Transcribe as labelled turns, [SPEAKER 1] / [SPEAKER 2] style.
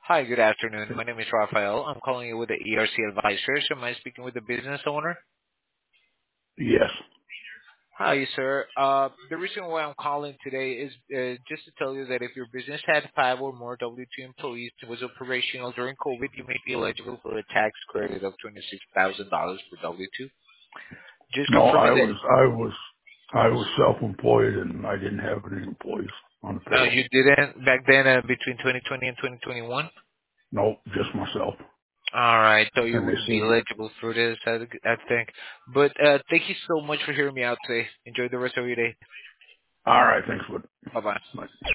[SPEAKER 1] Hi, good afternoon. My name is Rafael. I'm calling you with the ERC Advisors. Am I speaking with the business owner?
[SPEAKER 2] Yes.
[SPEAKER 1] Hi, sir. The reason why I'm calling today is just to tell you that if your business had 5 or more W-2 employees and was operational during COVID, you may be eligible for a tax credit of $26,000 per W-2. Just
[SPEAKER 2] No, I
[SPEAKER 1] confirming that
[SPEAKER 2] was, I was, I was self-employed and I didn't have any employees on the payroll.
[SPEAKER 1] you didn't back then between 2020 and 2021.
[SPEAKER 2] No, just myself.
[SPEAKER 1] All right, so you
[SPEAKER 2] And they
[SPEAKER 1] wouldn't be
[SPEAKER 2] said,
[SPEAKER 1] eligible for this, I think. But thank you so much for hearing me out today. Enjoy the rest of your day.
[SPEAKER 2] all right, thanks,
[SPEAKER 1] Bye bye.
[SPEAKER 2] but